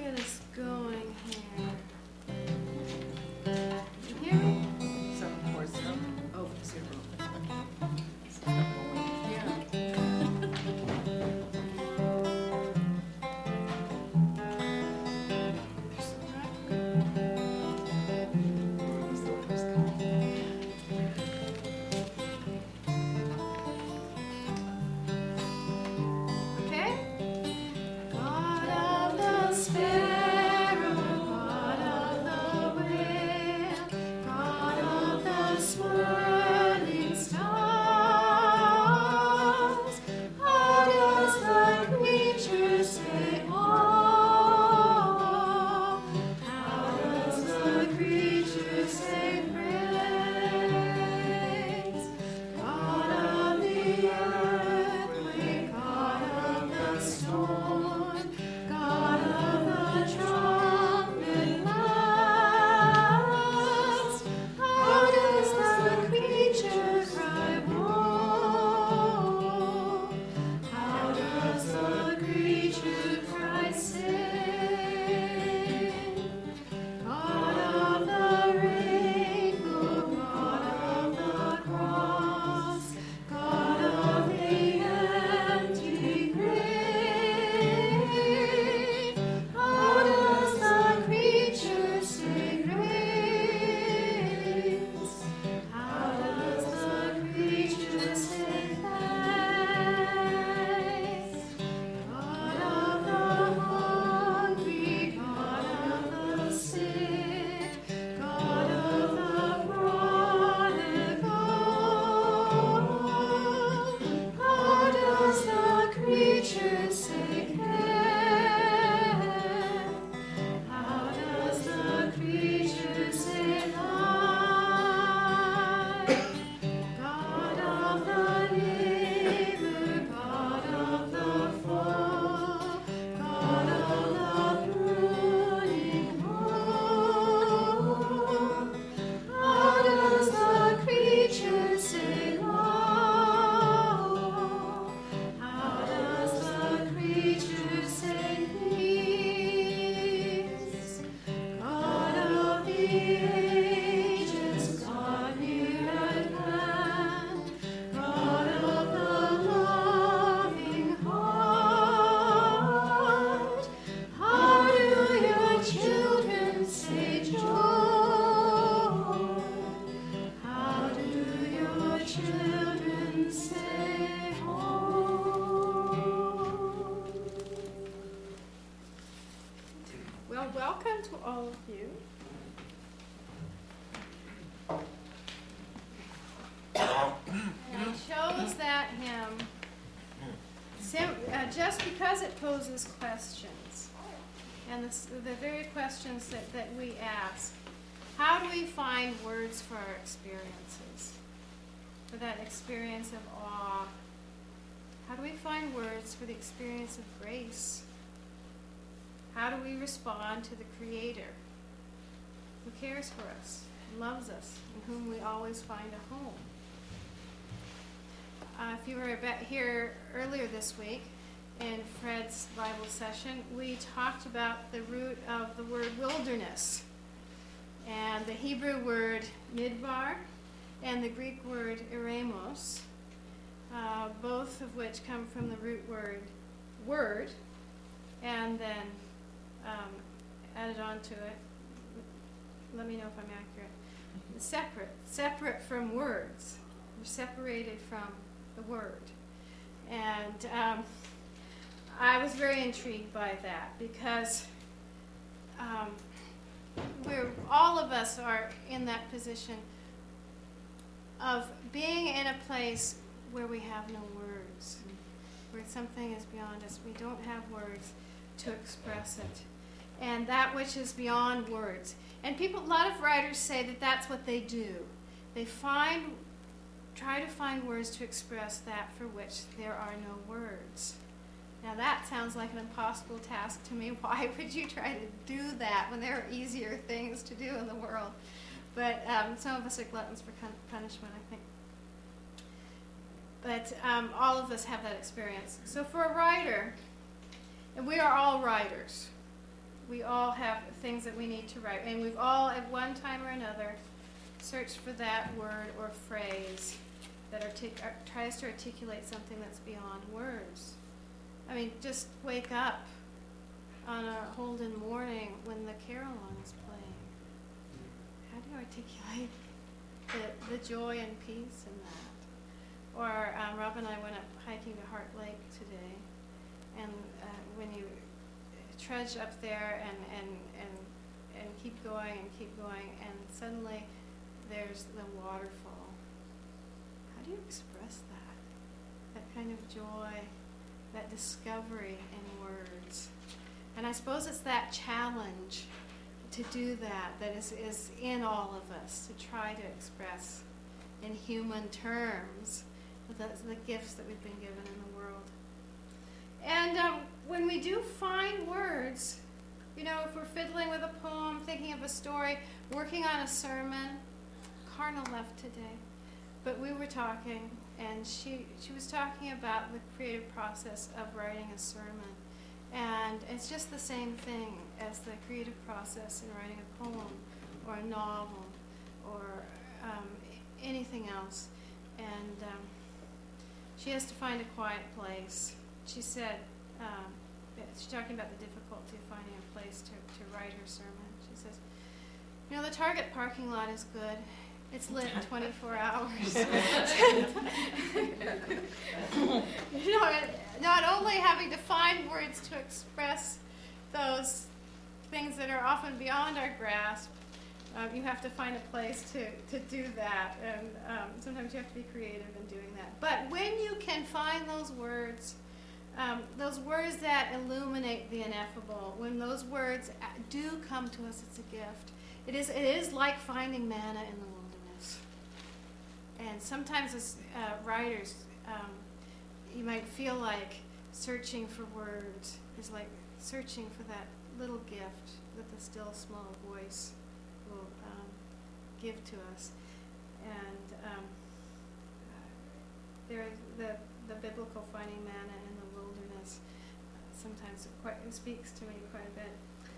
get us going here. You hear me? 740. Oh, 0. Well, welcome to all of you. And I chose that hymn just because it poses questions. And the very questions that we ask. How do we find words for our experiences? For that experience of awe? How do we find words for the experience of grace? How do we respond to the Creator who cares for us, loves us, in whom we always find a home? If you were here earlier this week in Fred's Bible session, we talked about the root of the word wilderness and the Hebrew word midbar and the Greek word eremos, both of which come from the root word and then added on to it. Let me know if I'm accurate. Separate from words. We're separated from the word. And I was very intrigued by that because all of us are in that position of being in a place where we have no words, where something is beyond us. We don't have words to express it. And that which is beyond words. And a lot of writers say that that's what they do. They try to find words to express that for which there are no words. Now that sounds like an impossible task to me. Why would you try to do that when there are easier things to do in the world? But some of us are gluttons for punishment, I think. But all of us have that experience. So for a writer, and we are all writers, we all have things that we need to write, and we've all, at one time or another, searched for that word or phrase that tries to articulate something that's beyond words. I mean, just wake up on a Holden morning when the carillon is playing. How do you articulate the joy and peace in that? Or Rob and I went up hiking to Heart Lake today, and when you trudge up there and keep going, and suddenly there's the waterfall. How do you express that? That kind of joy, that discovery in words. And I suppose it's that challenge to do that is in all of us, to try to express in human terms the gifts that we've been given in the world. And when we do find words, if we're fiddling with a poem, thinking of a story, working on a sermon, Carnal left today, but we were talking, and she was talking about the creative process of writing a sermon. And it's just the same thing as the creative process in writing a poem or a novel or anything else. And she has to find a quiet place. She said, she's talking about the difficulty of finding a place to write her sermon. She says, the Target parking lot is good. It's lit 24 hours. Not only having to find words to express those things that are often beyond our grasp, you have to find a place to do that, and sometimes you have to be creative in doing that. But when you can find those words that illuminate the ineffable, when those words do come to us as a gift, it is like finding manna in the wilderness. And sometimes as writers, you might feel like searching for words is like searching for that little gift that the still small voice will give to us. And there, the biblical finding manna in the wilderness sometimes it speaks to me quite a bit.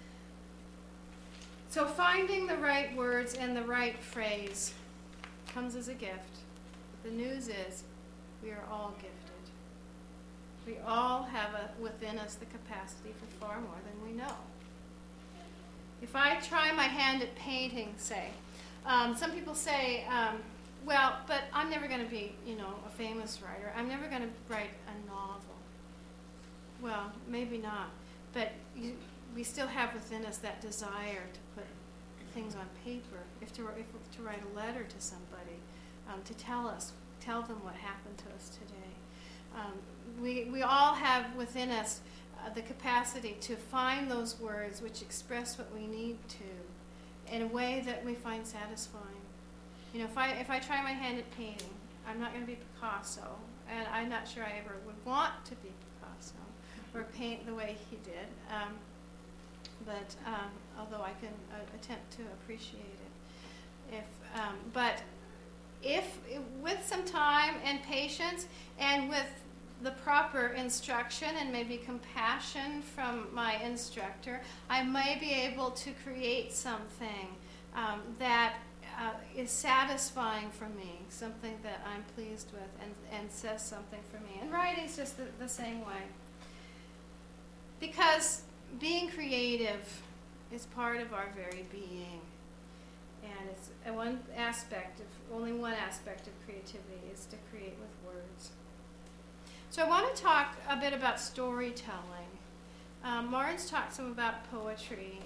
So finding the right words and the right phrase comes as a gift. But the news is we are all gifted. We all have within us the capacity for far more than we know. If I try my hand at painting, say, some people say, well, but I'm never going to be, a famous writer. I'm never going to write a novel. Well, maybe not. But we still have within us that desire to put things on paper, if to write a letter to somebody, to tell them what happened to us today. We all have within us the capacity to find those words which express what we need to in a way that we find satisfying. If I try my hand at painting, I'm not going to be Picasso, and I'm not sure I ever would want to be Picasso or paint the way he did. But although I can attempt to appreciate it, but if with some time and patience and with the proper instruction and maybe compassion from my instructor, I may be able to create something that is satisfying for me, something that I'm pleased with and says something for me. And writing's just the same way. Because being creative is part of our very being. And it's only one aspect of creativity is to create with words. So I want to talk a bit about storytelling. Martin's talked some about poetry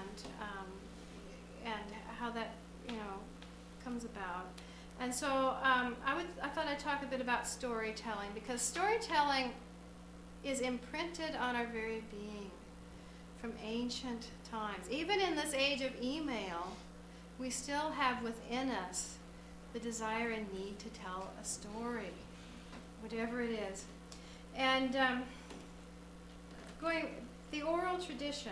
and how that comes about. And so I thought I'd talk a bit about storytelling, because storytelling is imprinted on our very being from ancient times. Even in this age of email, we still have within us the desire and need to tell a story, whatever it is. And the oral tradition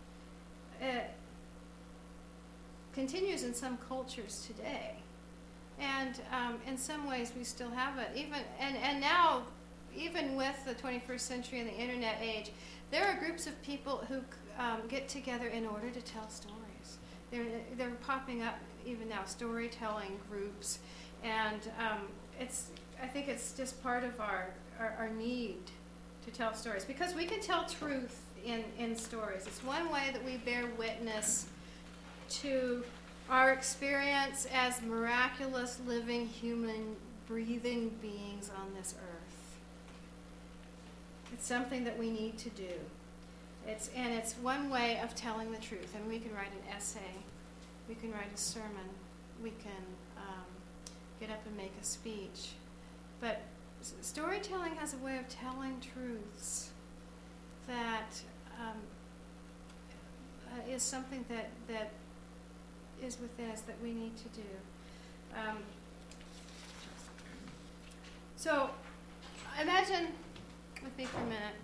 continues in some cultures today, and in some ways we still have it. And now even with the 21st century and the internet age, there are groups of people who get together in order to tell stories. They're popping up even now, storytelling groups, and I think it's just part of our need to tell stories, because we can tell truth in stories. It's one way that we bear witness to our experience as miraculous, living, human, breathing beings on this earth. It's something that we need to do. It's one way of telling the truth. And we can write an essay, we can write a sermon, we can get up and make a speech. But storytelling has a way of telling truths that is something that is within us that we need to do. So imagine with me for a minute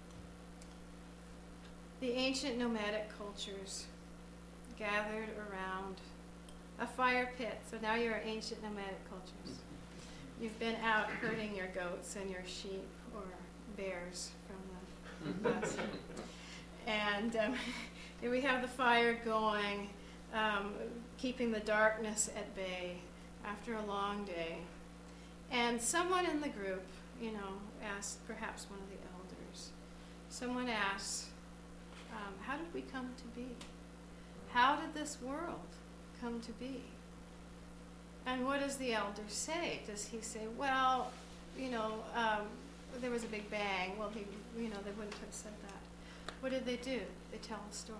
the ancient nomadic cultures gathered around a fire pit. So now you're ancient nomadic cultures. You've been out herding your goats and your sheep or bears from the bus. And here we have the fire going, keeping the darkness at bay after a long day. And someone in the group, asked, perhaps one of the elders, someone asks, how did we come to be? How did this world come to be? And what does the elder say? Does he say, well, there was a big bang? Well, they wouldn't have said that. What did they do? They tell a story.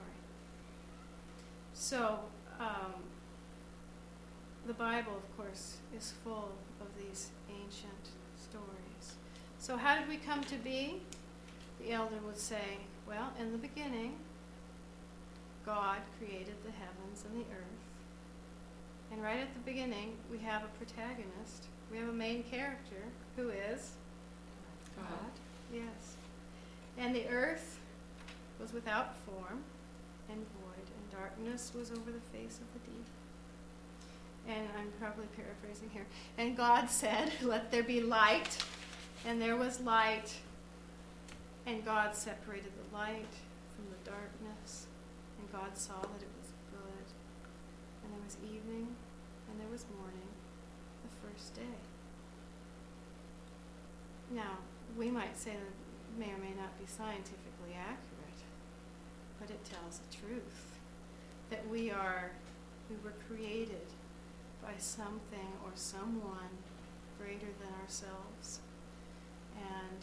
So, the Bible, of course, is full of these ancient stories. So how did we come to be? The elder would say, well, in the beginning, God created the heavens and the earth. And right at the beginning, we have a protagonist. We have a main character who is God. Yes. And the earth was without form and void, and darkness was over the face of the deep. And I'm probably paraphrasing here. And God said, let there be light. And there was light. And God separated the light from the darkness. And God saw that it was good. And there was evening, and there was morning, the first day. Now, we might say that it may or may not be scientifically accurate, but it tells the truth. That we were created by something or someone greater than ourselves. And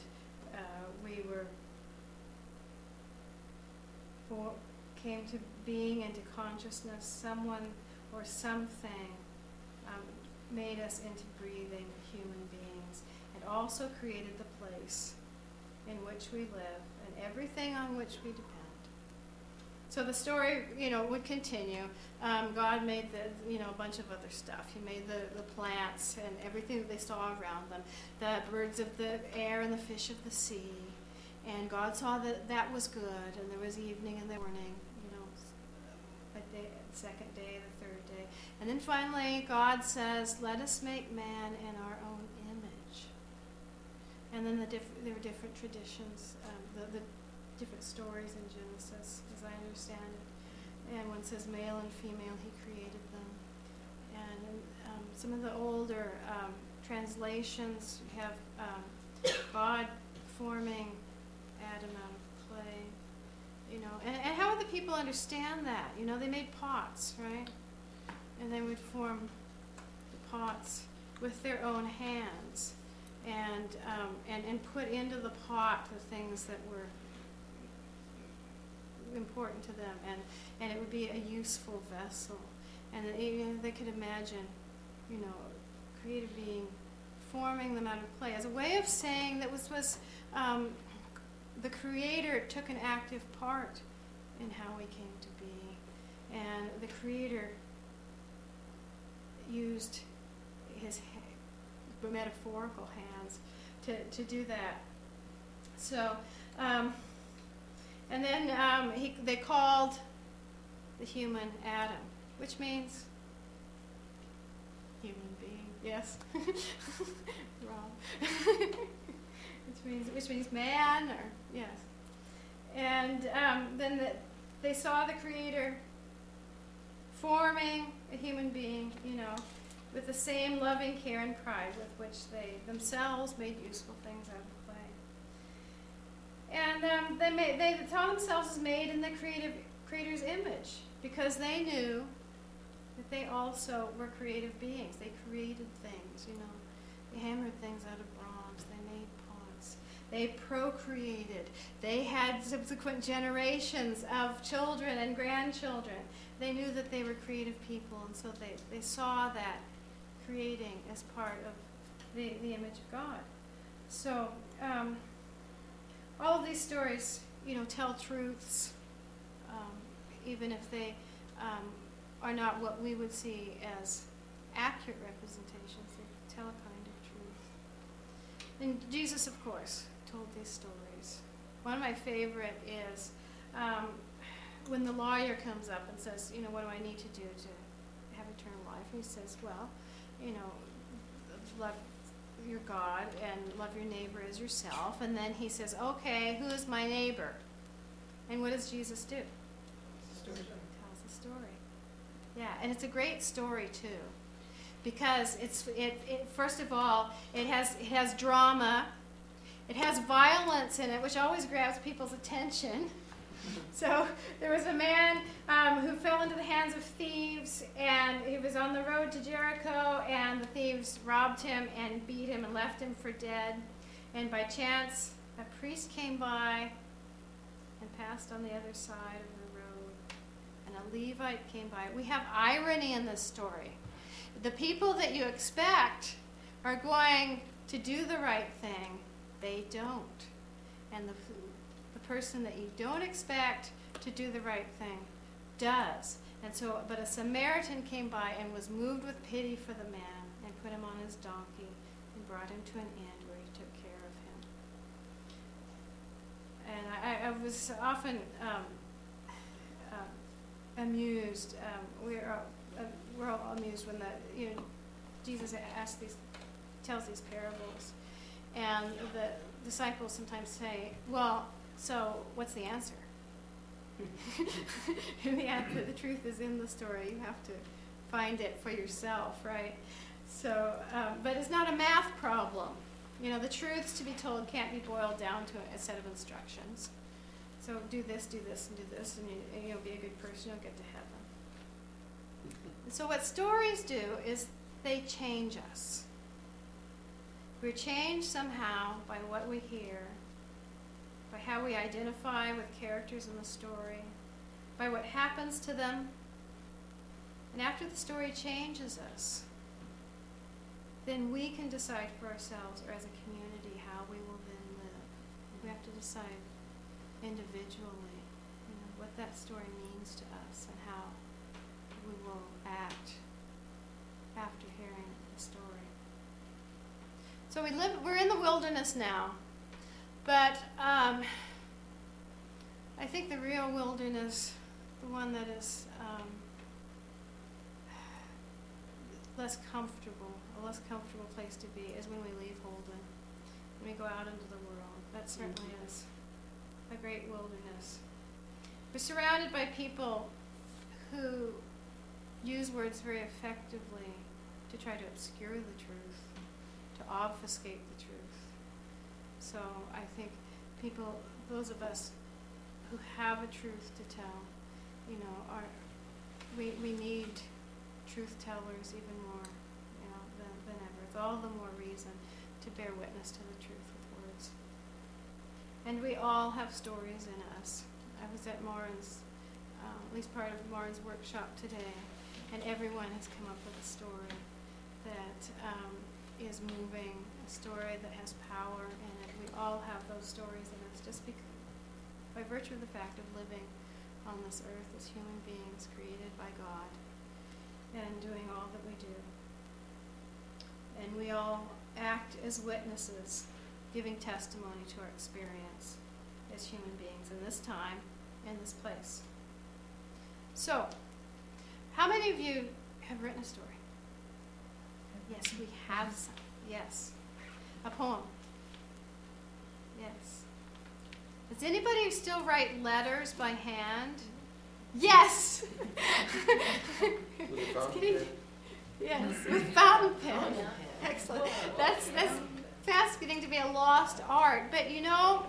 came to being and to consciousness. Someone or something made us into breathing human beings, and also created the place in which we live and everything on which we depend. So the story, would continue. God made a bunch of other stuff. He made the plants and everything that they saw around them, the birds of the air and the fish of the sea. And God saw that was good, and there was evening and the morning, a day, the second day, the third day. And then finally, God says, let us make man in our own image. And then there were different traditions, the different stories in Genesis, as I understand it. And one says male and female, he created them. And some of the older translations have God forming Adam out of clay. And how would the people understand that? They made pots, right? And they would form the pots with their own hands, and put into the pot the things that were important to them, and it would be a useful vessel. And they could imagine, a creative being forming them out of clay as a way of saying that was the Creator took an active part in how we came to be, and the Creator used his metaphorical hands to do that. So, and then they called the human Adam, which means human being. Yes, Rob. which means man, or yes. And then they saw the Creator forming a human being, with the same loving care and pride with which they themselves made useful things out of clay. And they saw themselves as made in the Creator's image, because they knew that they also were creative beings. They created things, They hammered things out of bronze. They made pots. They procreated. They had subsequent generations of children and grandchildren. They knew that they were creative people, and so they saw that creating as part of the image of God. So all of these stories, tell truths, even if they are not what we would see as accurate representations. They tell a kind of truth. And Jesus, of course, told these stories. One of my favorite is when the lawyer comes up and says, what do I need to do to have eternal life? And he says, well, love your God and love your neighbor as yourself. And then he says, okay, who is my neighbor? And what does Jesus do? He tells a story. Yeah, and it's a great story too, because it first of all, it has drama, it has violence in it, which always grabs people's attention. So there was a man who fell into the hands of thieves, and he was on the road to Jericho, and the thieves robbed him and beat him and left him for dead. And by chance, a priest came by and passed on the other side of the road, and a Levite came by. We have irony in this story. The people that you expect are going to do the right thing. They don't. And the person that you don't expect to do the right thing does. And so, but a Samaritan came by and was moved with pity for the man and put him on his donkey and brought him to an inn where he took care of him. And I was often amused. We're all amused when Jesus tells these parables, and the disciples sometimes say, "Well, so what's the answer?" And the truth is in the story. You have to find it for yourself, right? So, but it's not a math problem. The truths to be told can't be boiled down to a set of instructions. So do this, and do this, and you'll be a good person. You'll get to heaven. And so what stories do is they change us. We're changed somehow by what we hear, by how we identify with characters in the story, by what happens to them. And after the story changes us, then we can decide for ourselves or as a community how we will then live. We have to decide individually, what that story means to us and how we will act after hearing the story. So we're in the wilderness now, but I think the real wilderness, the one that is a less comfortable place to be, is when we leave Holden, when we go out into the world. That certainly is a great wilderness. We're surrounded by people who use words very effectively to try to obscure the truth, to obfuscate the truth. So I think those of us who have a truth to tell, we need truth tellers even more, than ever. It's all the more reason to bear witness to the truth with words. And we all have stories in us. I was at Maureen's, at least part of Maureen's workshop today, and everyone has come up with a story that is moving, a story that has power in it. We all have those stories in us just by virtue of the fact of living on this earth as human beings created by God and doing all that we do. And we all act as witnesses, giving testimony to our experience as human beings in this time, in this place. So, how many of you have written a story? Yes, we have some. Yes. A poem. Yes. Does anybody still write letters by hand? Yes! With a fountain pen? Yes, with fountain pen. Excellent. That's fast getting to be a lost art. But you know,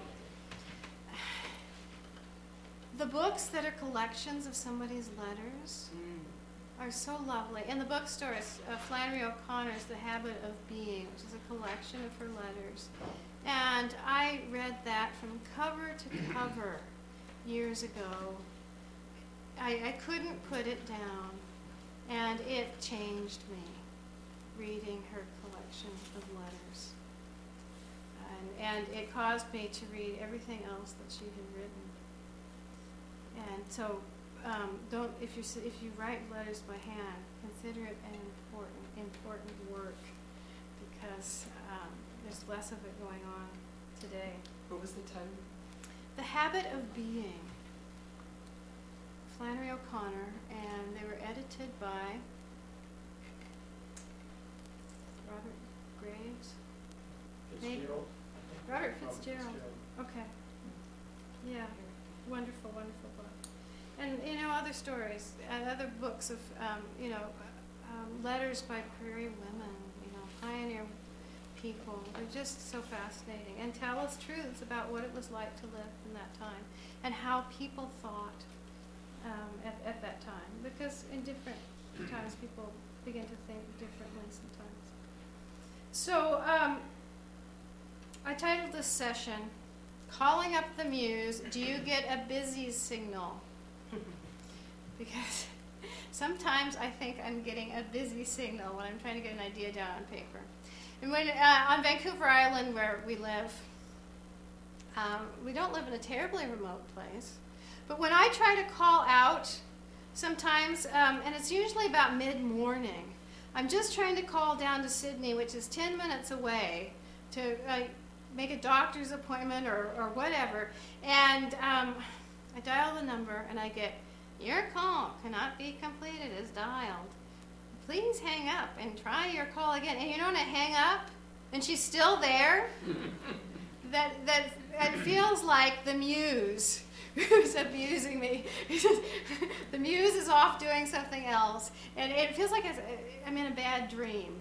the books that are collections of somebody's letters are so lovely. In the bookstores, Flannery O'Connor's The Habit of Being, which is a collection of her letters. And I read that from cover to cover years ago. I couldn't put it down, and it changed me, reading her collection of letters. And it caused me to read everything else that she had written. And so, if you write letters by hand, consider it an important work, because there's less of it going on today. What was the title? The Habit of Being. Flannery O'Connor, and they were edited by Robert Graves. Fitzgerald? Robert Fitzgerald. Okay. Yeah. Wonderful, wonderful book. And other stories, other books of letters by prairie women, pioneer people. They're just so fascinating and tell us truths about what it was like to live in that time and how people thought at that time. Because in different times, people begin to think differently sometimes. So I titled this session, Calling Up the Muse, Do You Get a Busy Signal? Because sometimes I think I'm getting a busy signal when I'm trying to get an idea down on paper. And when on Vancouver Island, where we live, we don't live in a terribly remote place. But when I try to call out, sometimes, and it's usually about mid-morning, I'm just trying to call down to Sydney, which is 10 minutes away, to make a doctor's appointment or whatever. And I dial the number, and I get, your call cannot be completed as dialed. Please hang up and try your call again. And when I hang up, and she's still there, that it feels like the muse who's abusing me. The muse is off doing something else, and it feels like I'm in a bad dream.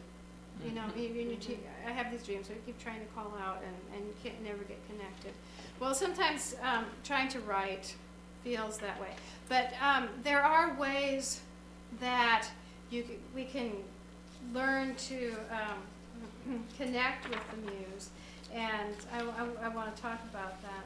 I have these dreams, so I keep trying to call out and can't never get connected. Well, sometimes trying to write feels that way, but there are ways that we can learn to connect with the muse, and I want to talk about that.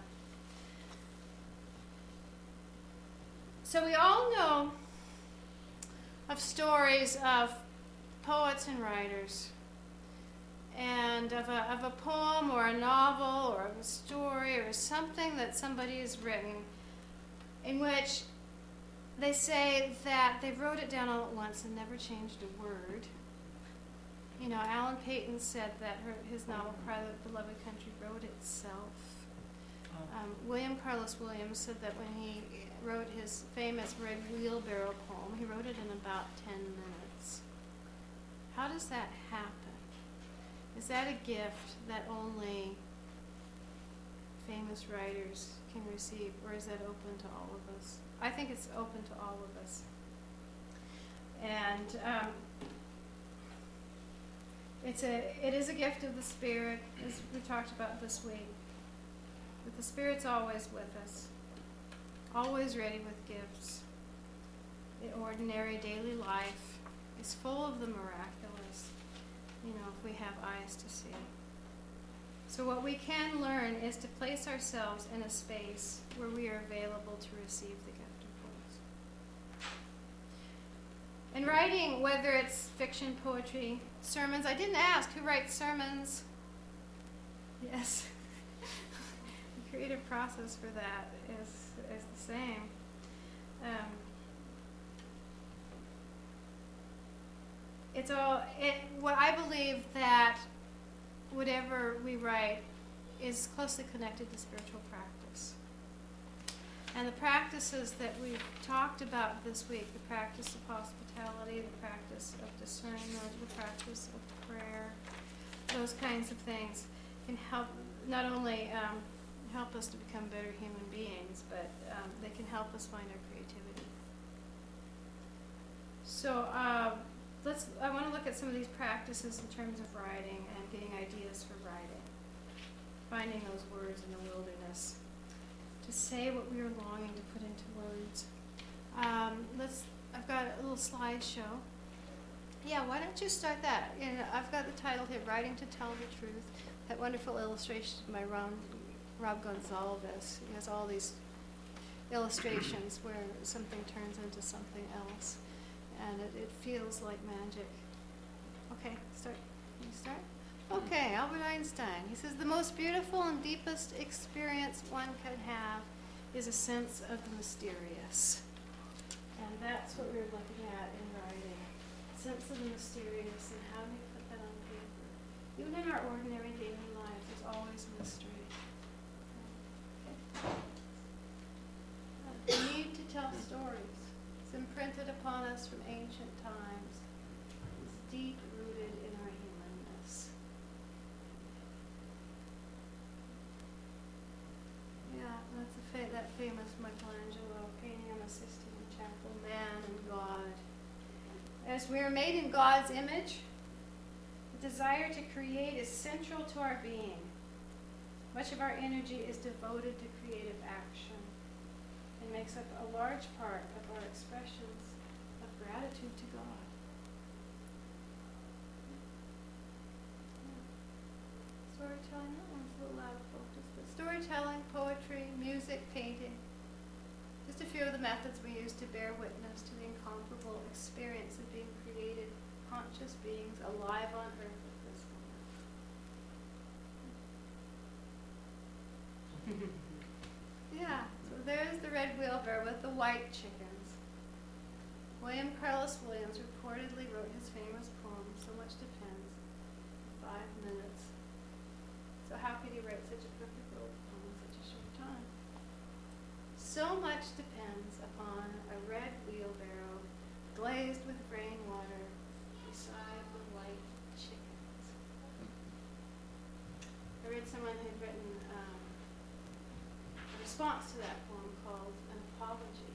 So we all know of stories of poets and writers, and of a poem or a novel or of a story or something that somebody has written in which they say that they wrote it down all at once and never changed a word. Alan Paton said that his novel, Cry the Beloved Country, wrote itself. William Carlos Williams said that when he wrote his famous Red Wheelbarrow poem, he wrote it in about 10 minutes. How does that happen? Is that a gift that only famous writers can receive, or is that open to all of us? I think it's open to all of us. And it is a gift of the Spirit, as we talked about this week. But the Spirit's always with us, always ready with gifts. The ordinary daily life is full of the miraculous, if we have eyes to see. So what we can learn is to place ourselves in a space where we are available to receive the gift of words. In writing, whether it's fiction, poetry, sermons, I didn't ask who writes sermons. Yes. The creative process for that is the same. What I believe that whatever we write is closely connected to spiritual practice. And the practices that we've talked about this week, the practice of hospitality, the practice of discernment, the practice of prayer, those kinds of things can help not only help us to become better human beings, but they can help us find our creativity. So I want to look at some of these practices in terms of writing and getting ideas for writing, finding those words in the wilderness, to say what we are longing to put into words. I've got a little slideshow. Yeah, why don't you start that? I've got the title here, Writing to Tell the Truth. That wonderful illustration by Rob Gonzalez. He has all these illustrations where something turns into something else. And it feels like magic. Okay, start. Can you start? Okay, Albert Einstein. He says, the most beautiful and deepest experience one could have is a sense of the mysterious. And that's what we're looking at in writing. Sense of the mysterious, and how do you put that on paper? Even in our ordinary daily lives, there's always a mystery. The need to tell stories. It's imprinted upon us from ancient times. It's deep rooted in our humanness. Yeah, that's that famous Michelangelo painting on the Sistine Chapel, Man and God. As we are made in God's image, the desire to create is central to our being. Much of our energy is devoted to creative action and makes up a large part of our expressions of gratitude to God. Storytelling, that one's a little out of focus, but storytelling, poetry, music, painting, just a few of the methods we use to bear witness to the incomparable experience of being created, conscious beings alive on earth at this moment. Yeah, so there's the red wheelbarrow with the white chickens. William Carlos Williams reportedly wrote his famous poem, So Much Depends, in 5 minutes. So how could he write such a perfect little poem in such a short time? So much depends upon a red wheelbarrow glazed with rainwater beside the white chickens. I read someone had written a response to that poem called An Apology.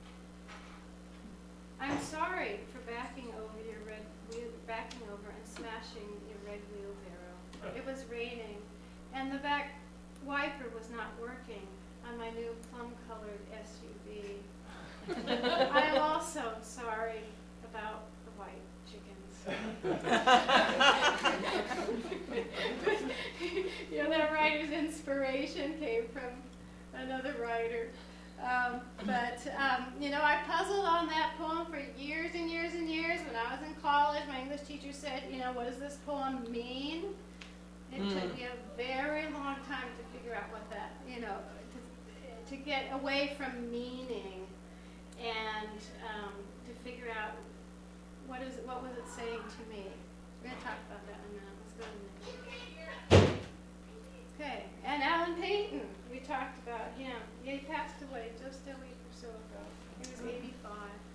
I'm sorry for backing over and smashing your red wheelbarrow. It was raining, and the back wiper was not working on my new plum-colored SUV. I am also sorry about the white chickens. That writer's inspiration came from another writer. I puzzled on that poem for years and years and years. When I was in college, my English teacher said, what does this poem mean? It took me a very long time to figure out what that, to get away from meaning and to figure out what was it saying to me. We're going to talk about that in a minute. Let's go to the next. Okay, and Alan Paton, we talked about him. He passed away just a week or so ago. He was 85.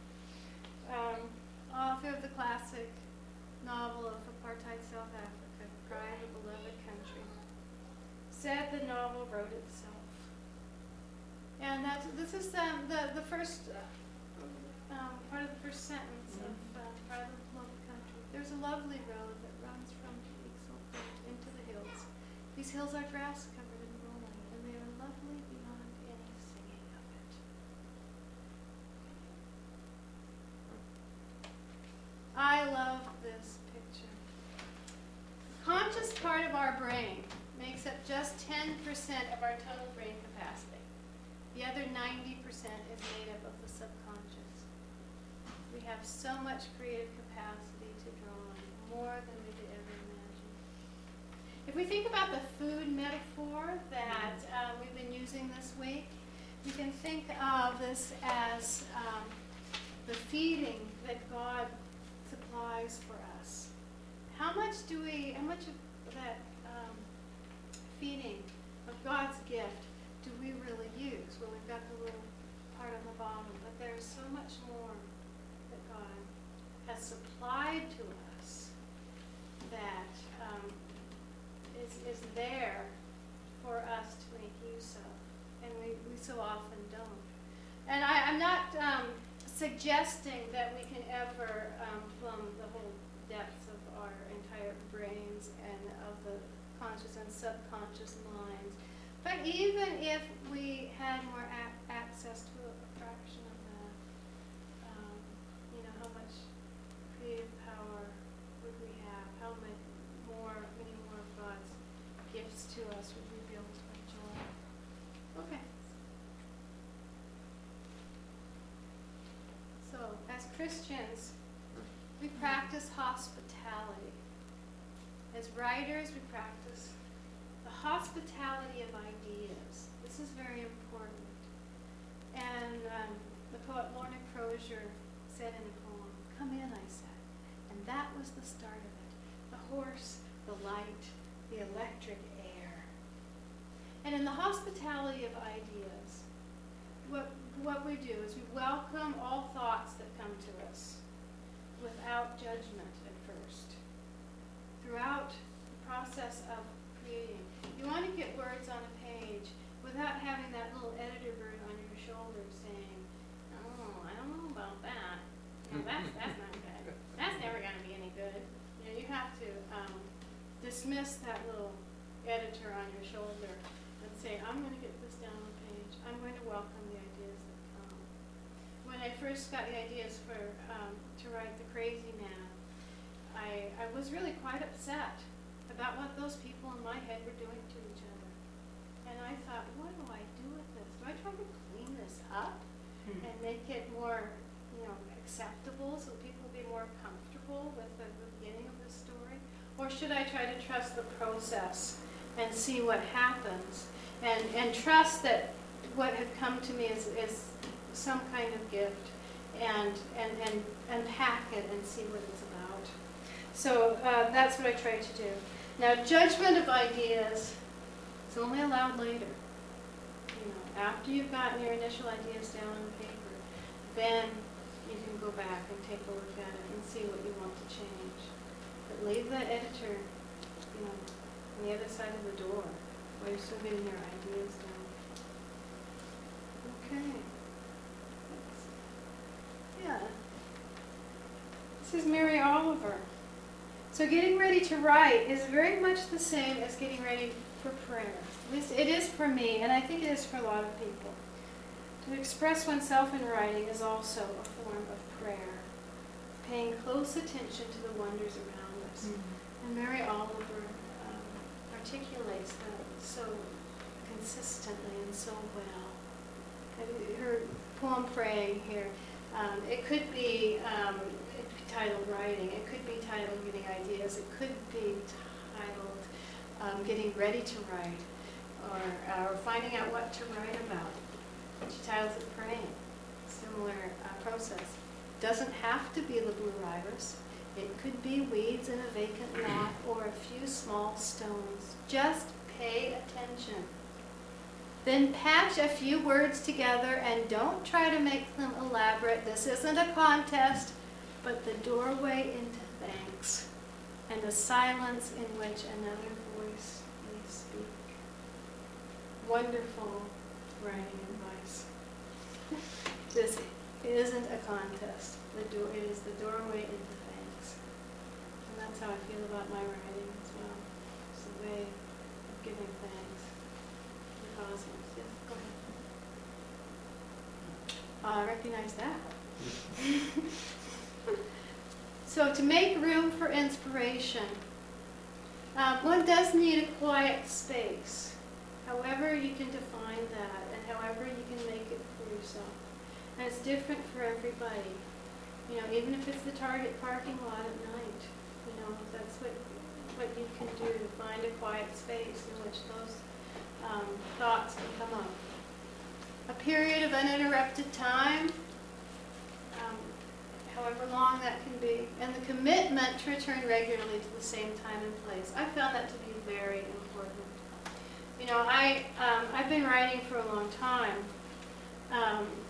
Author of the classic novel of apartheid South Africa, Cry of a Beloved Country. Said the novel wrote itself. And this is the first part of the first sentence of Cry of a Beloved Country. There's a lovely road that runs from Ixopo into the hills. These hills are grass covered and rolling, and they are lovely beyond any singing of it. I love this picture. The conscious part of our brain makes up just 10% of our total brain capacity. The other 90% is made up of the subconscious. We have so much creative capacity to draw on, more than we could ever imagine. If we think about the food metaphor that we've been using this week, we can think of this as the feeding that God supplies for us. How much of that feeding of God's gift do we really use? Well, we've got the little part on the bottom, but there's so much more that God has supplied to us that is there for us to make use of, and we so often don't. And I'm not suggesting that we can ever plumb the whole depths of our entire brains and of the conscious and subconscious minds. But even if we had more access to a fraction of that, how much creative power would we have? How many more of God's gifts to us would we be able to enjoy? Okay. So, as Christians, we practice hospitality. As writers, we practice the hospitality of ideas. This is very important. And the poet Lorna Crozier said in a poem, "Come in, I said." And that was the start of it. The horse, the light, the electric air. And in the hospitality of ideas, what we do is we welcome all thoughts that come to us without judgment at first. Throughout the process of creating, you want to get words on a page without having that little editor bird on your shoulder saying, "Oh, I don't know about that. That's not good. That's never going to be any good." You have to dismiss that little editor on your shoulder and say, "I'm going to get this down on the page. I'm going to welcome the ideas that come." When I first got the ideas to write The Crazy Man, I was really quite upset about what those people in my head were doing to each other. And I thought, what do I do with this? Do I try to clean this up and make it more, acceptable so people will be more comfortable with the beginning of the story? Or should I try to trust the process and see what happens and trust that what had come to me is some kind of gift and unpack it and see what it's about? So that's what I try to do. Now, judgment of ideas is only allowed later. After you've gotten your initial ideas down on paper, then you can go back and take a look at it and see what you want to change. But leave the editor, on the other side of the door while you're still getting your ideas down. Okay. Yeah. This is Mary Oliver. So getting ready to write is very much the same as getting ready for prayer. It is for me, and I think it is for a lot of people. To express oneself in writing is also a form of prayer, paying close attention to the wonders around us. Mm-hmm. And Mary Oliver articulates that so consistently and so well. And her poem Praying here, it could be titled Writing, it could be titled Getting Ideas, it could be titled Getting Ready to Write, or Finding Out What to Write About. She titles it Praying. Similar process. Doesn't have to be the blue iris. It could be weeds in a vacant lot or a few small stones. Just pay attention. Then patch a few words together and don't try to make them elaborate. This isn't a contest, but the doorway into thanks and the silence in which another voice may speak. Wonderful writing advice. This isn't a contest. It is the doorway into thanks. And that's how I feel about my writing as well. It's a way of giving thanks to the cosmos. Yes, go ahead. I recognize that. So to make room for inspiration, one does need a quiet space, however you can define that and however you can make it for yourself. And it's different for everybody. Even if it's the Target parking lot at night, that's what you can do to find a quiet space in which those thoughts can come up. A period of uninterrupted time, however long that can be, and the commitment to return regularly to the same time and place. I found that to be very important. I've been writing for a long time,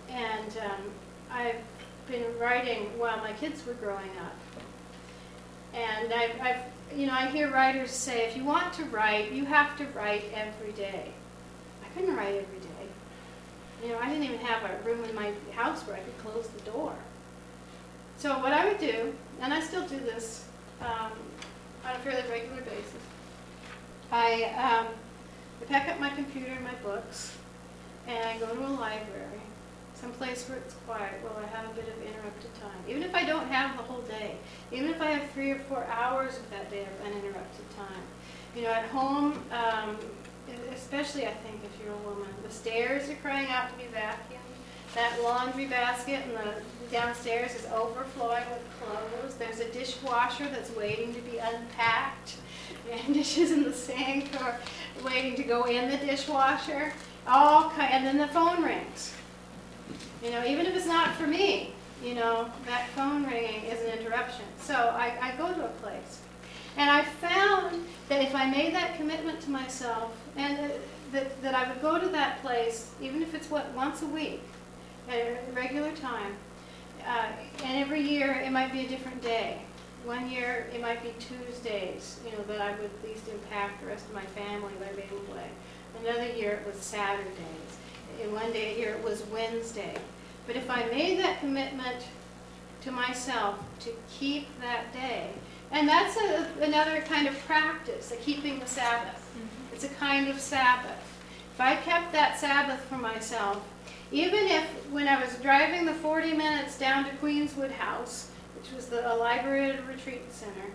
and I've been writing while my kids were growing up. And I hear writers say, if you want to write, you have to write every day. I couldn't write every day. I didn't even have a room in my house where I could close the door. So what I would do, and I still do this on a fairly regular basis, I pack up my computer and my books, and I go to a library, someplace where it's quiet, where I have a bit of interrupted time. Even if I don't have the whole day, even if I have 3 or 4 hours of that day of uninterrupted time. At home, especially I think if you're a woman, the stairs are crying out to be vacuumed. That laundry basket in the downstairs is overflowing with clothes. There's a dishwasher that's waiting to be unpacked. And dishes in the sink are waiting to go in the dishwasher. And then the phone rings. Even if it's not for me, that phone ringing is an interruption. So I go to a place. And I found that if I made that commitment to myself, and that I would go to that place, even if it's once a week, at a regular time, and every year it might be a different day. One year it might be Tuesdays, that I would at least impact the rest of my family by being away. Another year it was Saturdays. And one day a year it was Wednesday. But if I made that commitment to myself to keep that day, and that's another kind of practice, keeping the Sabbath. Mm-hmm. It's a kind of Sabbath. If I kept that Sabbath for myself, even if when I was driving the 40 minutes down to Queenswood House, which was a library at a retreat center,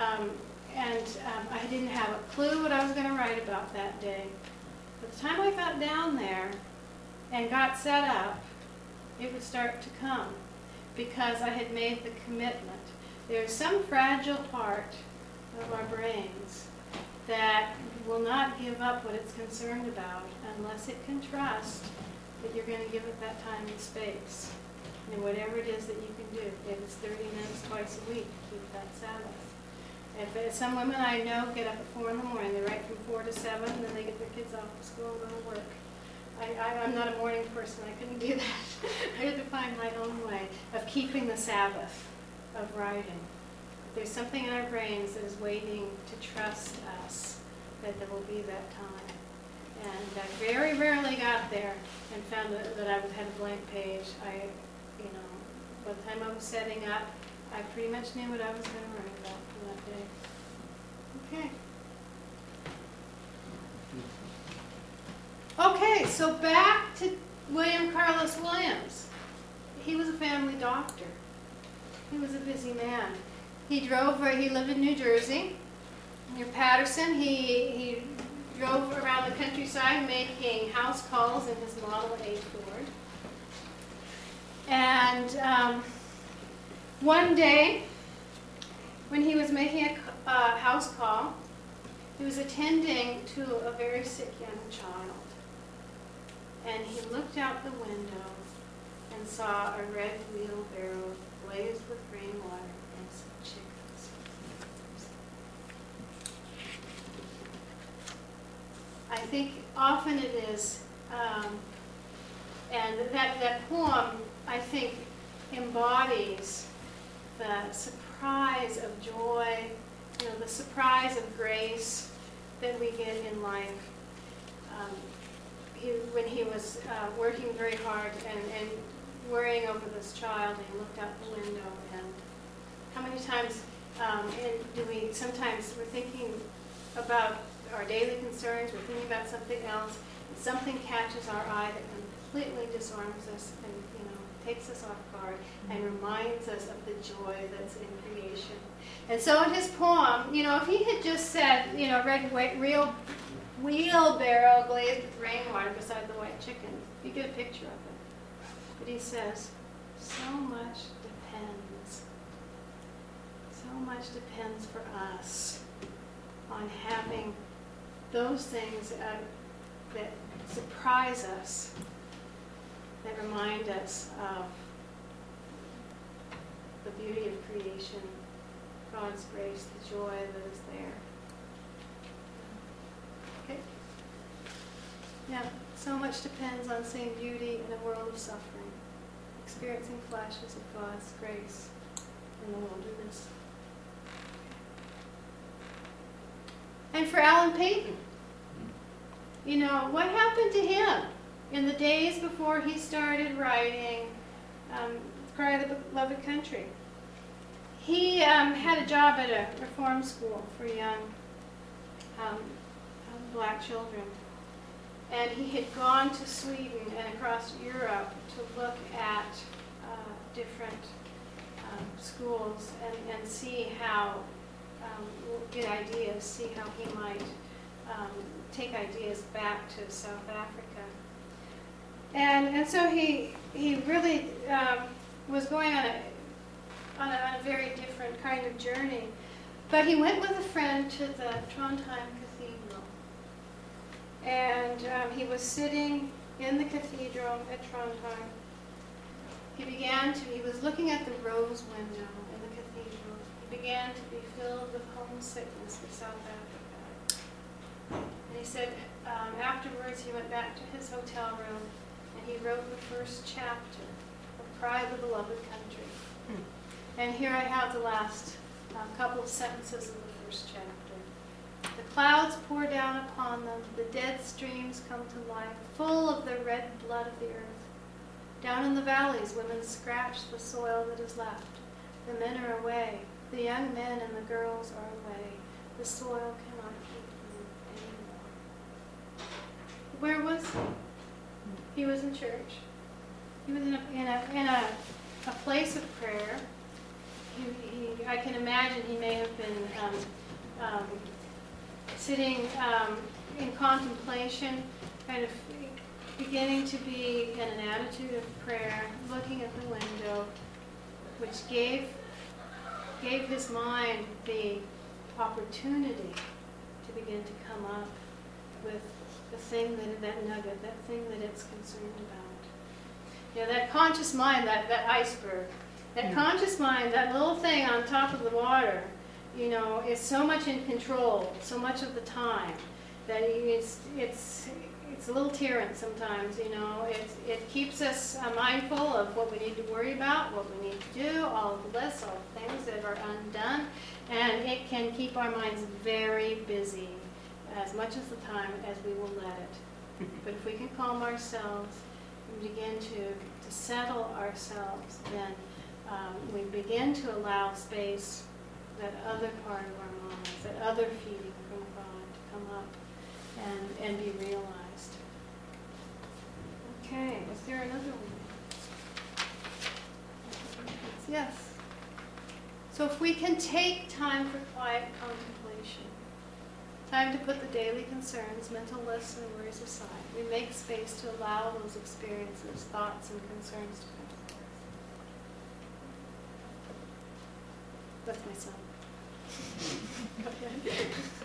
I didn't have a clue what I was going to write about that day. By the time I got down there and got set up, it would start to come because I had made the commitment. There's some fragile part of our brains that will not give up what it's concerned about unless it can trust that you're going to give it that time and space. And whatever it is that you can do, if it's 30 minutes twice a week, keep that Sabbath. If some women I know get up at 4 in the morning, they write from 4 to 7, and then they get their kids off to school and go to work. I'm not a morning person. I couldn't do that. I had to find my own way of keeping the Sabbath of writing. There's something in our brains that is waiting to trust us that there will be that time. And I very rarely got there and found that I had a blank page. By the time I was setting up, I pretty much knew what I was going to write about for that day. Okay, so back to William Carlos Williams. He was a family doctor. He was a busy man. He lived in New Jersey, near Patterson. He drove around the countryside making house calls in his Model A Ford. And one day, when he was making a house call, he was attending to a very sick young child. And he looked out the window and saw a red wheelbarrow blazed with rainwater and some chickens. I think often it is, and that poem, I think, embodies the surprise of joy, the surprise of grace that we get in life. When he was working very hard and worrying over this child, and he looked out the window, and how many times sometimes we're thinking about our daily concerns, we're thinking about something else, and something catches our eye that completely disarms us and takes us off guard and reminds us of the joy that's in creation. And so in his poem, if he had just said, red real wheelbarrow glazed with rainwater beside the white chickens, you get a picture of it. But he says, so much depends for us on having those things that surprise us, that remind us of the beauty of creation, God's grace, the joy that is there. Okay? Yeah, so much depends on seeing beauty in a world of suffering, experiencing flashes of God's grace in the wilderness. And for Alan Payton, you know, what happened to him in the days before he started writing Cry of the Beloved Country? He had a job at a reform school for young black children. And he had gone to Sweden and across Europe to look at different schools and see how, get ideas, see how he might take ideas back to South Africa. And so he really was going on a very different kind of journey. But he went with a friend to the Trondheim Cathedral. And he was sitting in the cathedral at Trondheim. He was looking at the rose window in the cathedral. He began to be filled with homesickness for South Africa. And he said afterwards he went back to his hotel room and he wrote the first chapter of Cry of the Beloved Country. And here I have the last couple of sentences of the first chapter. The clouds pour down upon them, the dead streams come to life, full of the red blood of the earth. Down in the valleys, women scratch the soil that is left. The men are away, the young men and the girls are away. The soil cannot keep them anymore. Where was he? He was in church. He was in a place of prayer. I can imagine he may have been sitting in contemplation, kind of beginning to be in an attitude of prayer, looking at the window, which gave his mind the opportunity to begin to come up with the thing that nugget, that thing that it's concerned about. You know, that conscious mind, that iceberg, that conscious mind, that little thing on top of the water, you know, is so much in control, so much of the time, that it's a little tyrant sometimes, you know. It keeps us mindful of what we need to worry about, what we need to do, all of the lists, all the things that are undone, and it can keep our minds very busy as much of the time as we will let it. But if we can calm ourselves and begin to settle ourselves, then we begin to allow space, that other part of our minds, that other feeding from God to come up and be realized. Okay, is there another one? Yes. So if we can take time for quiet contemplation, time to put the daily concerns, mental lists, and worries aside, we make space to allow those experiences, thoughts, and concerns to come forth. That's my son. Go ahead.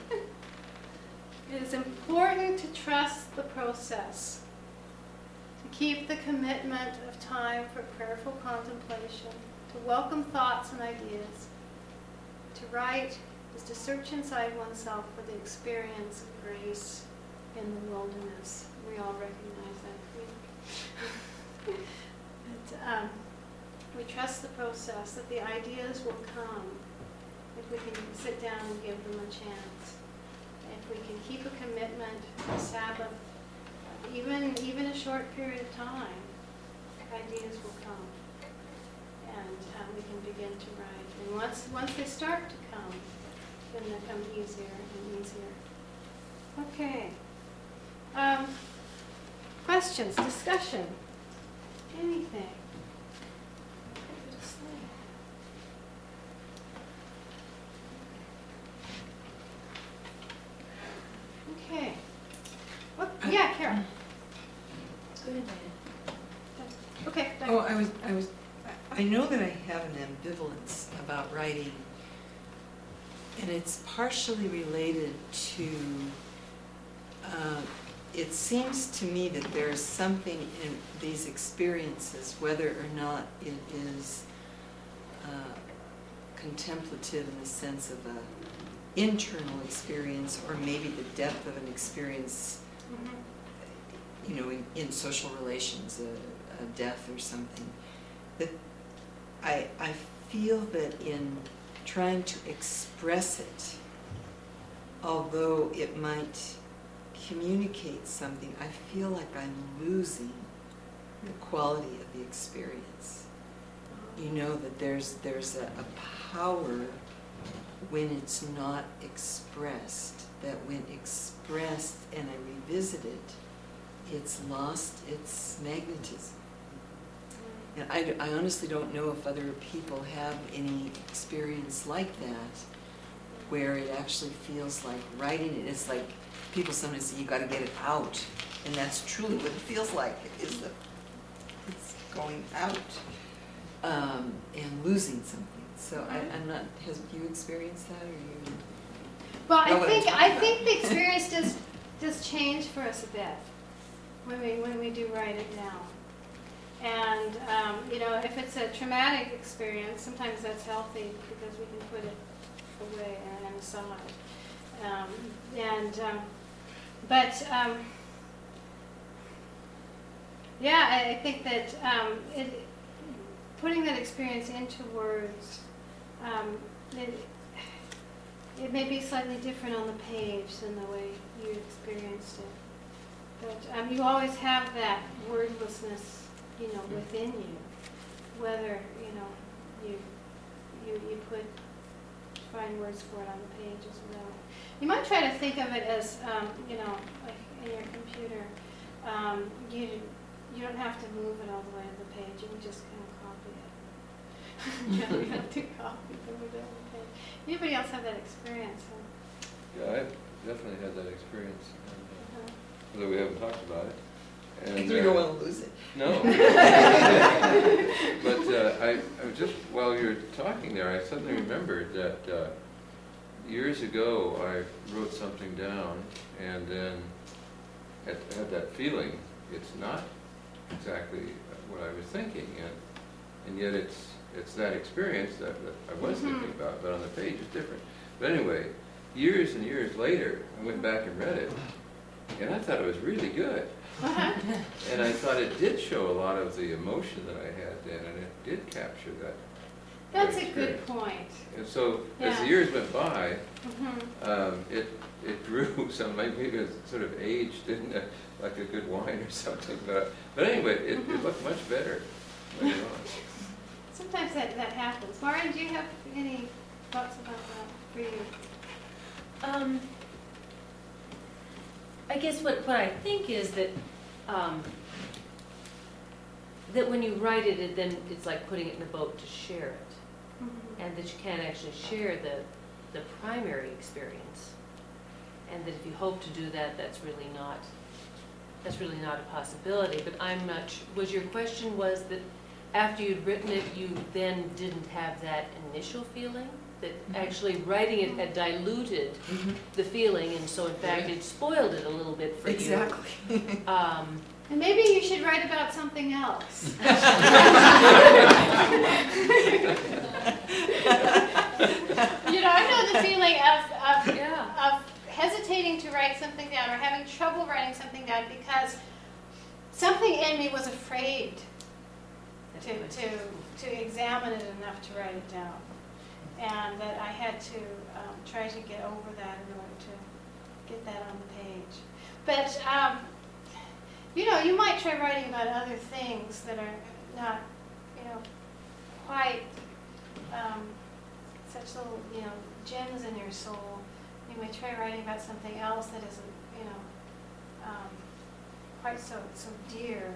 It is important to trust the process, to keep the commitment of time for prayerful contemplation, to welcome thoughts and ideas. To write is to search inside oneself for the experience of grace in the wilderness. We all recognize that. But, we trust the process, that the ideas will come if we can sit down and give them a chance. If we can keep a commitment to Sabbath, even a short period of time, ideas will come, and we can begin to write. And once they start to come, then they come easier and easier. Okay. Questions, discussion, anything? Okay. What? Yeah, Kara. Go ahead, Diane. Okay. Oh, I know that I have an ambivalence about writing, and it's partially related to, it seems to me that there's something in these experiences, whether or not it is contemplative in the sense of a internal experience, or maybe the depth of an experience, you know, in social relations, a death or something, that I feel that in trying to express it although it might communicate something, I feel like I'm losing the quality of the experience. You know, that there's a power when it's not expressed, that when expressed and I revisit it, it's lost its magnetism. And I honestly don't know if other people have any experience like that, where it actually feels like writing it. It's like people sometimes say you got to get it out, and that's truly what it feels like. Is that it's going out and losing something. So I'm not. Have you experienced that, or you? Well, I think the experience does change for us a bit when we do write it down. And you know, if it's a traumatic experience, sometimes that's healthy because we can put it away and aside. Yeah, I think that putting that experience into words, it may be slightly different on the page than the way you experienced it. But you always have that wordlessness, you know, within you, whether, you know, you find words for it on the page as well. You might try to think of it as, you know, like in your computer, you don't have to move it all the way to the page. You can just kind of copy it. You don't have to copy it over to the page. Anybody else have that experience? Yeah, I've definitely had that experience, although we haven't talked about it. And You don't want to lose it. No. But I was just, while you were talking there, I suddenly remembered that years ago I wrote something down and then had that feeling. It's not exactly what I was thinking, and yet it's that experience that I was thinking about, but on the page it's different. But anyway, years and years later, I went back and read it, and I thought it was really good. And I thought it did show a lot of the emotion that I had then, and it did capture that. That's a good point. And so as the years went by, it grew. Some maybe it sort of aged, didn't it? Like a good wine or something. But anyway, it looked much better later on. Sometimes that happens. Maureen, do you have any thoughts about that for you? I guess what I think is that that when you write it, then it's like putting it in a boat to share it, and that you can't actually share the primary experience, and that if you hope to do that, that's really not a possibility. But I'm not. Was your question was that after you'd written it, you then didn't have that initial feeling? That actually writing it had diluted the feeling, and so in fact it spoiled it a little bit for you. Exactly. And maybe you should write about something else. You know, I know the feeling of hesitating to write something down or having trouble writing something down because something in me was afraid to examine it enough to write it down. And that I had to try to get over that in order to get that on the page. But, you know, you might try writing about other things that are not, you know, quite such little, you know, gems in your soul. You may try writing about something else that isn't, you know, quite so dear,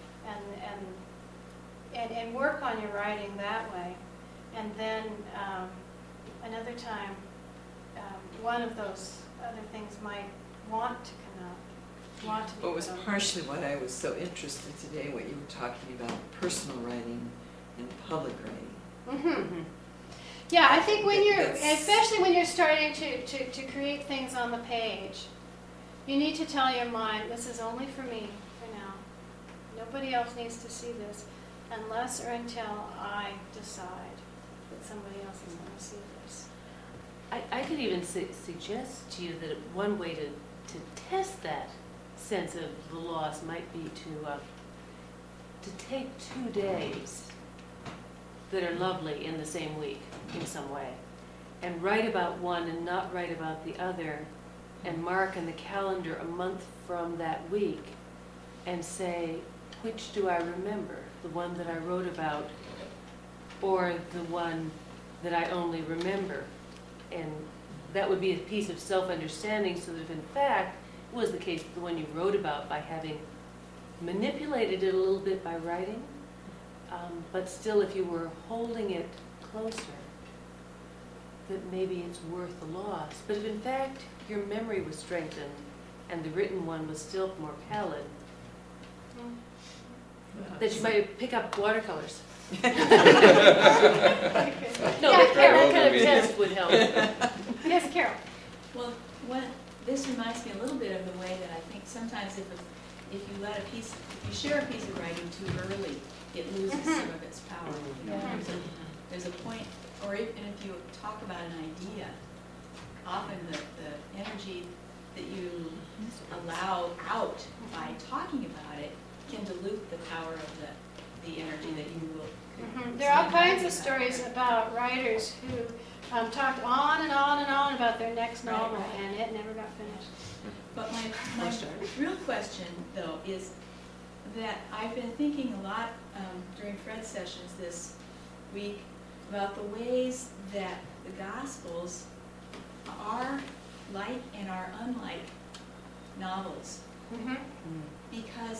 and work on your writing that way. And then another time, one of those other things might want to come out, want to be. What was partially what I was so interested today, what you were talking about, personal writing and public writing. Yeah, I think when you're, especially when you're starting to create things on the page, you need to tell your mind, this is only for me for now. Nobody else needs to see this unless or until I decide that somebody else is going to see this. I could even suggest to you that one way to test that sense of the loss might be to take 2 days that are lovely in the same week in some way, and write about one and not write about the other, and mark in the calendar a month from that week and say, which do I remember? The one that I wrote about or the one that I only remember? And that would be a piece of self-understanding, so that if in fact it was the case, the one you wrote about, by having manipulated it a little bit by writing, but still if you were holding it closer, that maybe it's worth the loss. But if in fact your memory was strengthened and the written one was still more pallid, that you might pick up watercolors. No, Yeah, that kind of Carol. test would help. Yes, Carol? Well, this reminds me a little bit of the way that I think sometimes if you share a piece of writing too early, it loses some of its power. You know, there's a point, or if you talk about an idea, often the energy that you allow out by talking about it can dilute the power of the energy that you will. There are all kinds of stories about writers who talked on and on and on about their next novel, Right. and it never got finished. But my real question, though, is that I've been thinking a lot during Fred's sessions this week about the ways that the Gospels are like and are unlike novels, because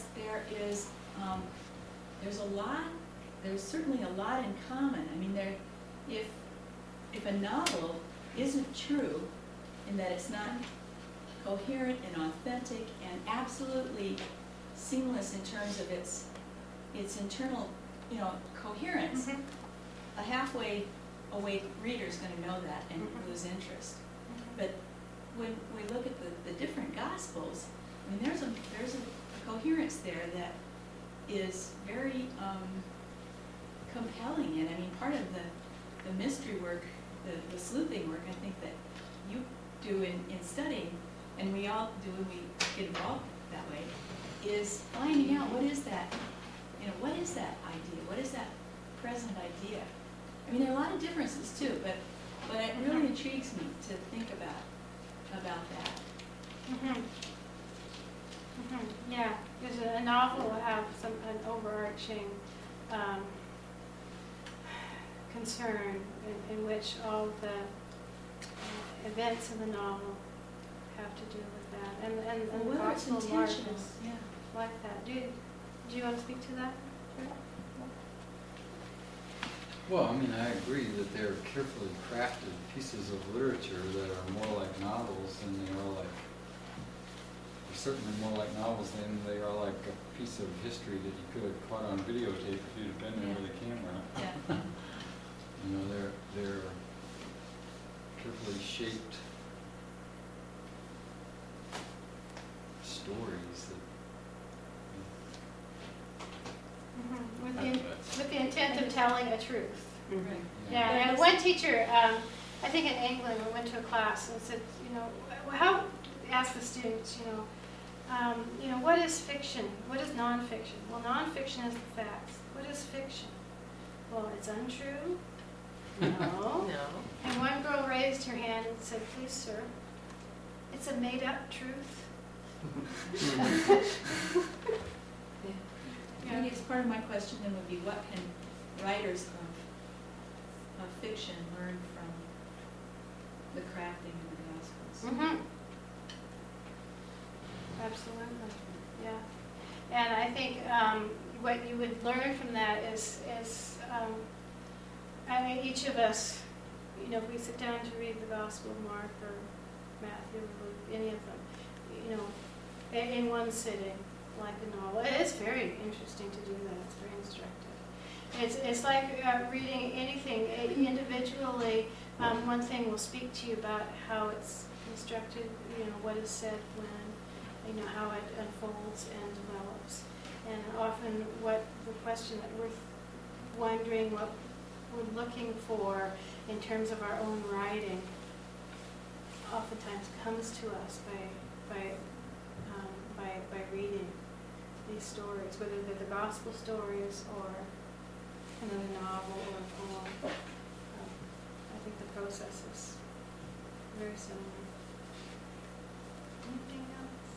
there's certainly a lot in common. I mean, if a novel isn't true in that it's not coherent and authentic and absolutely seamless in terms of its internal, coherence, a halfway awake reader is going to know that and lose interest. But when we look at the different Gospels, I mean, there's a coherence there that is very compelling. And I mean, part of the mystery work, the sleuthing work, I think that you do in studying, and we all do when we get involved that way, is finding out what is that idea? What is that present idea? I mean, there are a lot of differences too, but it really intrigues me to think about that. Yeah, because a novel will have an overarching concern in which all the events in the novel have to do with that, and the Whether it's gospel mark intentional, is yeah. like that. Do you want to speak to that? Well, I mean, I agree that they're carefully crafted pieces of literature that are more like novels than they are like, they're certainly more like novels than they are like a piece of history that you could have caught on videotape if you'd have been there with a camera. Yeah. You know, they're carefully shaped stories that, With the intent of telling a truth. Right. Yeah, and one teacher, I think in England, we went to a class and said, asked the students, what is fiction? What is nonfiction? Well, nonfiction is the facts. What is fiction? Well, it's untrue. No. No. And one girl raised her hand and said, please, sir, it's a made-up truth. I guess part of my question then would be, what can writers of fiction learn from the crafting of the Gospels? Absolutely, yeah. And I think what you would learn from that is each of us, if we sit down to read the Gospel of Mark or Matthew or Luke, any of them, in one sitting, like a novel. It is very interesting to do that. It's very instructive. It's like reading anything individually. One thing will speak to you about how it's constructed, what is said when, how it unfolds and develops. And often the question that we're wondering, what we're looking for in terms of our own writing, oftentimes comes to us by reading these stories, whether they're the gospel stories or another novel or a poem. I think the process is very similar. Anything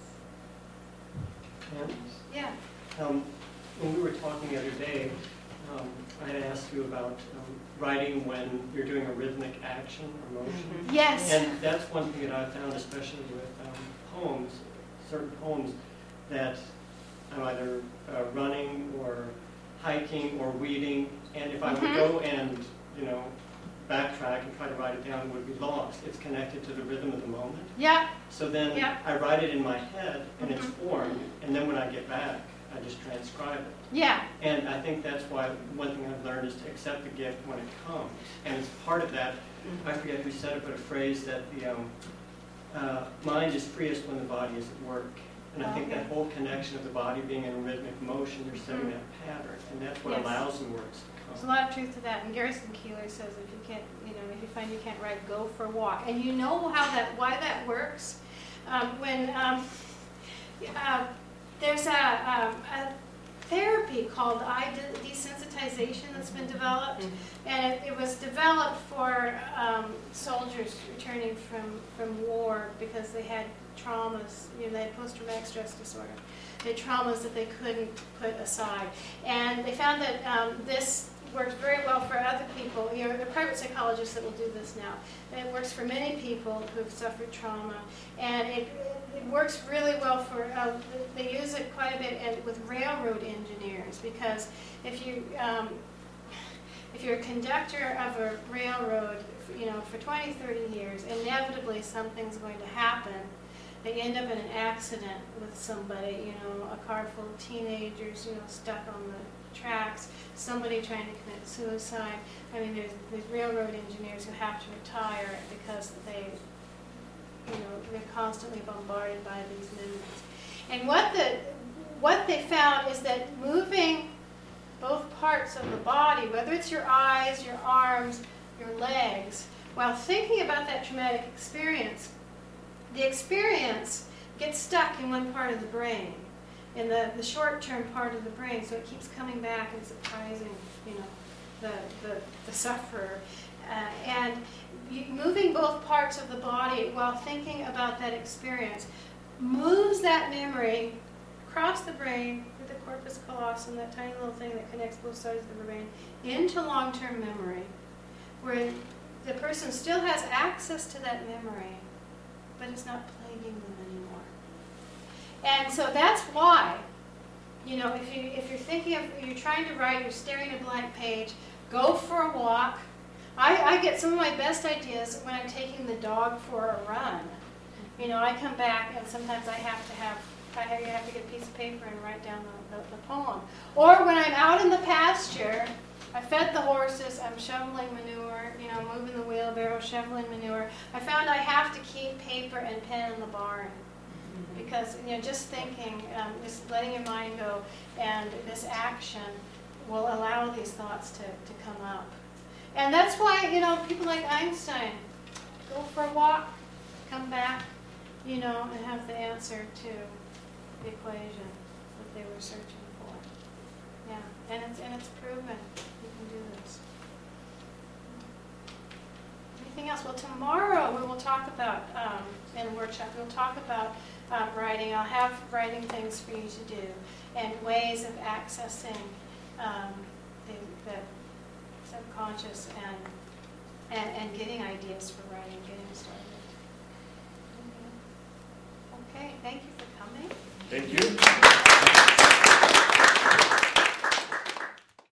else? And, Yeah. when we were talking the other day, I had asked you about writing when you're doing a rhythmic action or motion. Yes. And that's one thing that I found, especially with poems, certain poems, that I'm either running or hiking or weeding, and if I would go and, backtrack and try to write it down, it would be lost. It's connected to the rhythm of the moment. Yeah. So then Yeah. I write it in my head, and it's formed, and then when I get back, I just transcribe it. Yeah. And I think that's why one thing I've learned is to accept the gift when it comes. And as part of that, I forget who said it, but a phrase that the mind is freest when the body is at work. And I think that whole connection of the body being in a rhythmic motion, you're setting that pattern. And that's what Yes. allows the words to There's a come. lot of truth to that. And Garrison Keillor says if you can't, if you find you can't write, go for a walk. And you know why that works? There's a therapy called eye desensitization that's been developed, and it was developed for soldiers returning from war because they had traumas. They had post-traumatic stress disorder. They had traumas that they couldn't put aside, and they found that this works very well for other people. There are private psychologists that will do this now. And it works for many people who've suffered trauma, and it works really well for. They use it quite a bit with railroad engineers, because if you're a conductor of a railroad, for 20, 30 years, inevitably something's going to happen. They end up in an accident with somebody, a car full of teenagers, stuck on the tracks, somebody trying to commit suicide. I mean, there's railroad engineers who have to retire because they're constantly bombarded by these memories. And what they found is that moving both parts of the body, whether it's your eyes, your arms, your legs, while thinking about that traumatic experience, the experience gets stuck in one part of the brain, in the short-term part of the brain, so it keeps coming back and surprising, the sufferer. And moving both parts of the body while thinking about that experience moves that memory across the brain through the corpus callosum, that tiny little thing that connects both sides of the brain, into long-term memory, where the person still has access to that memory, but it's not plaguing them anymore. And so that's why, if you're thinking of, you're trying to write, you're staring at a blank page, go for a walk. I get some of my best ideas when I'm taking the dog for a run. I come back and sometimes I have to get a piece of paper and write down the poem. Or when I'm out in the pasture, I fed the horses, I'm shoveling manure, moving the wheelbarrow, shoveling manure. I found I have to keep paper and pen in the barn. Because, just thinking, just letting your mind go, and this action will allow these thoughts to come up. And that's why, people like Einstein go for a walk, come back, and have the answer to the equation that they were searching for. Yeah, and it's proven you can do this. Anything else? Well, tomorrow we will talk about, in the workshop, we'll talk about writing. I'll have writing things for you to do and ways of accessing the subconscious and getting ideas for writing, getting started. Okay, thank you for coming. Thank you.